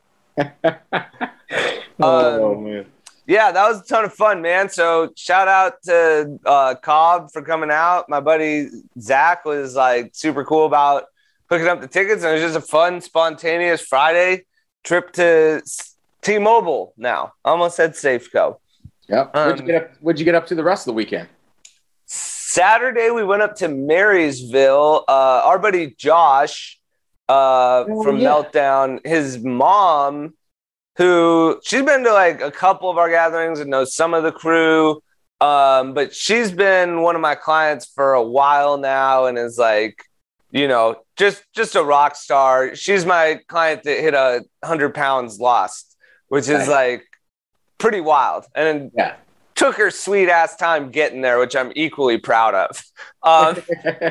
[SPEAKER 5] oh,
[SPEAKER 6] um,
[SPEAKER 5] man.
[SPEAKER 6] Yeah, that was a ton of fun, man. So shout out to uh, Cobb for coming out. My buddy Zach was like super cool about hooking up the tickets. And it was just a fun, spontaneous Friday trip to T-Mobile now. I almost said Safeco.
[SPEAKER 5] Yep.
[SPEAKER 6] Um,
[SPEAKER 5] what'd, you get up, what'd you get up to the rest of the weekend?
[SPEAKER 6] Saturday, we went up to Marysville. Uh, our buddy Josh uh,
[SPEAKER 5] oh,
[SPEAKER 6] from
[SPEAKER 5] yeah.
[SPEAKER 6] Meltdown, his mom, who she's been to like a couple of our gatherings and knows some of the crew. Um, but she's been one of my clients for a while now and is like, you know, just just a rock star. She's my client that hit a hundred pounds lost, which is
[SPEAKER 5] nice.
[SPEAKER 6] like pretty wild. And
[SPEAKER 5] yeah.
[SPEAKER 6] took her sweet ass time getting there, which I'm equally proud of. Um,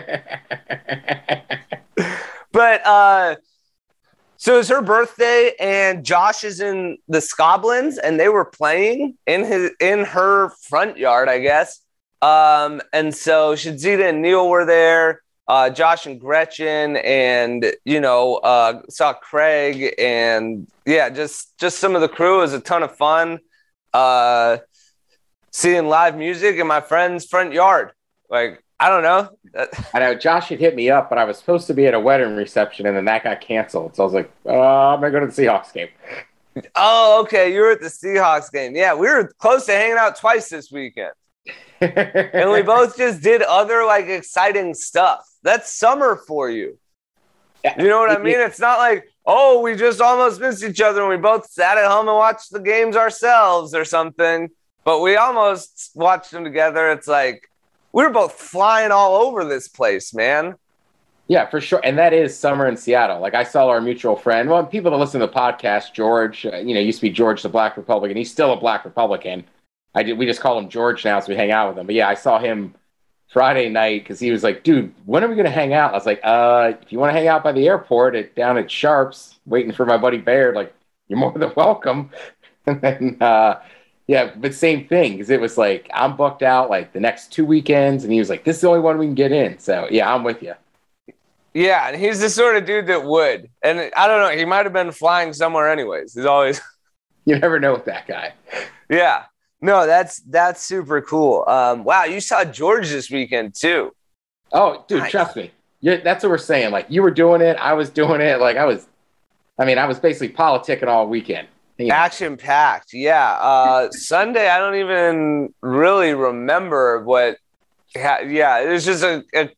[SPEAKER 6] but uh, so it was her birthday, and Josh is in the Scoblins, and they were playing in his in her front yard, I guess. Um, and so Shadzita and Neil were there. Uh, Josh and Gretchen, and you know, uh, saw Craig, and yeah, just just some of the crew. It was a ton of fun. Uh, seeing live music in my friend's front yard. Like, I don't know.
[SPEAKER 5] I know Josh had hit me up, but I was supposed to be at a wedding reception, and then that got canceled. So I was like, oh, I'm going to go to the Seahawks game.
[SPEAKER 6] Oh, okay. You were at the Seahawks game. Yeah, we were close to hanging out twice this weekend. And we both just did other, like, exciting stuff. That's summer for you. You know what I mean? It's not like, oh, we just almost missed each other and we both sat at home and watched the games ourselves or something. But we almost watched them together. It's like we were both flying all over this place, man.
[SPEAKER 5] Yeah, for sure. And that is summer in Seattle. Like I saw our mutual friend, well, people that listen to the podcast, George, uh, you know, used to be George the Black Republican. He's still a Black Republican. I did. We just call him George now, so we hang out with him. But yeah, I saw him Friday night because he was like, dude, when are we going to hang out? I was like, uh, if you want to hang out by the airport at down at Sharps, waiting for my buddy Baird, like, you're more than welcome. And then, uh, yeah, but same thing, because it was like, I'm booked out like the next two weekends, and he was like, this is the only one we can get in. So, yeah, I'm with you.
[SPEAKER 6] Yeah, and he's the sort of dude that would. And I don't know, he might have been flying somewhere anyways. He's always...
[SPEAKER 5] You never know with that guy.
[SPEAKER 6] Yeah. No, that's that's super cool. Um, wow, you saw George this weekend too.
[SPEAKER 5] Oh, dude, nice. Trust me. You're, that's what we're saying. Like, you were doing it, I was doing it. Like, I was, I mean, I was basically politicking all weekend. You know.
[SPEAKER 6] Action-packed, yeah. Uh, Sunday, I don't even really remember what, yeah, it was just a, a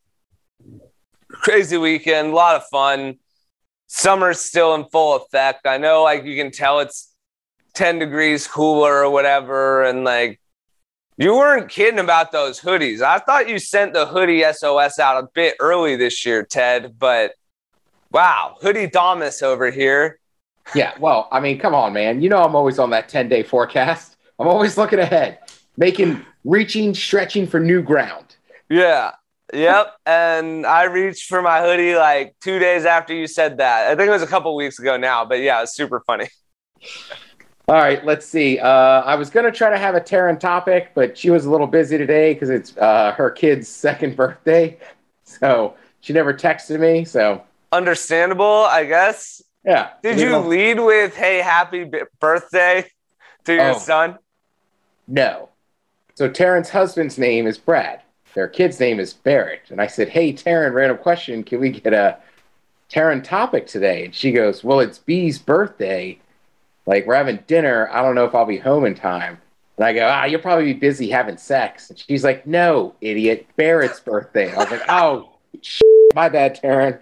[SPEAKER 6] crazy weekend, a lot of fun. Summer's still in full effect. I know, like, you can tell it's ten degrees cooler or whatever, and like you weren't kidding about those hoodies. I thought you sent the hoodie S O S out a bit early this year, Ted, but wow, hoodie Thomas over here.
[SPEAKER 5] Yeah, well, I mean, come on, man. You know I'm always on that ten-day forecast. I'm always looking ahead, making, reaching, stretching for new ground.
[SPEAKER 6] Yeah, yep, and I reached for my hoodie like two days after you said that. I think it was a couple weeks ago now, but yeah, it's super funny.
[SPEAKER 5] All right, let's see. Uh, I was going to try to have a Taryn topic, but she was a little busy today because it's uh, her kid's second birthday. So she never texted me. So
[SPEAKER 6] understandable, I guess.
[SPEAKER 5] Yeah.
[SPEAKER 6] Did you lead with, hey, happy b- birthday to your
[SPEAKER 5] oh,
[SPEAKER 6] son?
[SPEAKER 5] No. So Taryn's husband's name is Brad. Their kid's name is Barrett. And I said, hey, Taryn, random question. Can we get a Taryn topic today? And she goes, well, it's B's birthday. Like, we're having dinner. I don't know if I'll be home in time. And I go, ah, you'll probably be busy having sex. And she's like, no, idiot. Barrett's birthday. I was like, oh, shit, my bad, Taryn.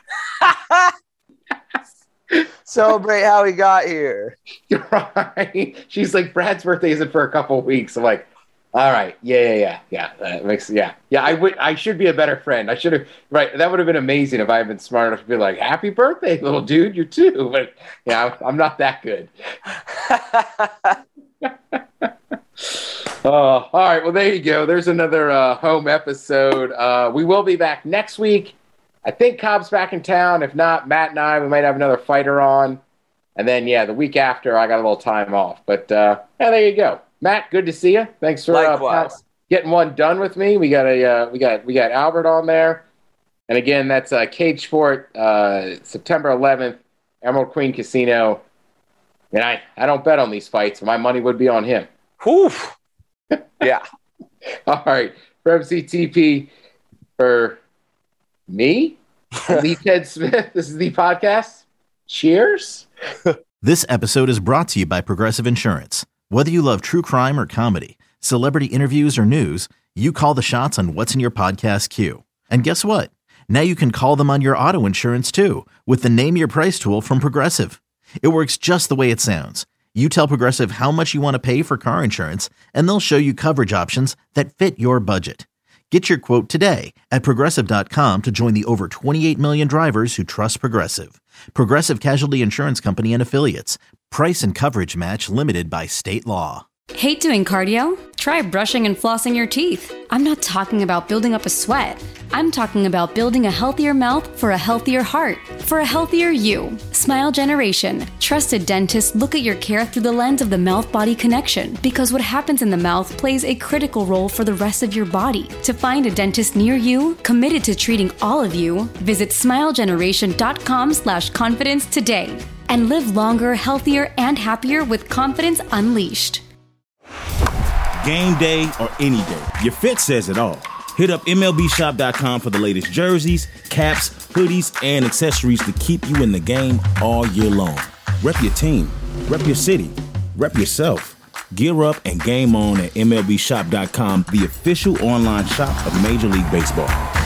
[SPEAKER 6] Celebrate how he got here.
[SPEAKER 5] Right. She's like, Brad's birthday isn't for a couple of weeks. I'm like, all right. Yeah, yeah, yeah. Yeah. That makes, yeah. Yeah, I would. I should be a better friend. I should have. Right. That would have been amazing if I had been smart enough to be like, happy birthday, little dude. You too. But yeah, I'm not that good. uh, all right. Well, there you go. There's another uh, home episode. Uh, we will be back next week. I think Cobb's back in town. If not, Matt and I, we might have another fighter on. And then, yeah, the week after, I got a little time off. But uh, yeah, there you go. Matt, good to see you. Thanks for uh, getting one done with me. We got a uh, we got we got Albert on there, and again, that's uh, Cage Sport, uh, September eleventh, Emerald Queen Casino. And I, I don't bet on these fights. My money would be on him.
[SPEAKER 6] Whew. Yeah.
[SPEAKER 5] All right, for M C T P, for me, Lee Ted Smith. This is the podcast. Cheers.
[SPEAKER 1] This episode is brought to you by Progressive Insurance. Whether you love true crime or comedy, celebrity interviews or news, you call the shots on what's in your podcast queue. And guess what? Now you can call them on your auto insurance too with the Name Your Price tool from Progressive. It works just the way it sounds. You tell Progressive how much you want to pay for car insurance, and they'll show you coverage options that fit your budget. Get your quote today at Progressive dot com to join the over twenty-eight million drivers who trust Progressive. Progressive Casualty Insurance Company and Affiliates. Price and coverage match limited by state law.
[SPEAKER 2] Hate doing cardio? Try brushing and flossing your teeth. I'm not talking about building up a sweat. I'm talking about building a healthier mouth for a healthier heart, for a healthier you. Smile Generation. Trusted dentists look at your care through the lens of the mouth-body connection, because what happens in the mouth plays a critical role for the rest of your body. To find a dentist near you, committed to treating all of you, visit smile generation dot com slash confidence today. And live longer, healthier, and happier with confidence unleashed.
[SPEAKER 3] Game day or any day, your fit says it all. Hit up M L B shop dot com for the latest jerseys, caps, hoodies, and accessories to keep you in the game all year long. Rep your team, rep your city, rep yourself. Gear up and game on at M L B shop dot com, the official online shop of Major League Baseball.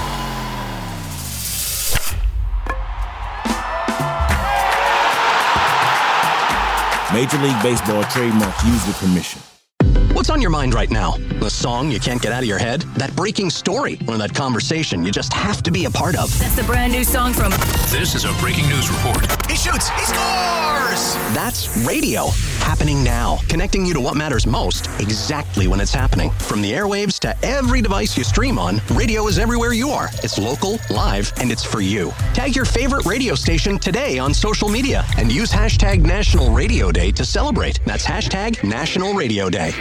[SPEAKER 3] Major League Baseball trademarks used with permission.
[SPEAKER 9] What's on your mind right now? The song you can't get out of your head? That breaking story? Or that conversation you just have to be a part of?
[SPEAKER 10] That's the brand new song from...
[SPEAKER 11] This is a breaking news report.
[SPEAKER 9] He shoots! He scores! That's radio. Happening now. Connecting you to what matters most, exactly when it's happening. From the airwaves to every device you stream on, radio is everywhere you are. It's local, live, and it's for you. Tag your favorite radio station today on social media and use hashtag National Radio Day to celebrate. That's hashtag National Radio Day.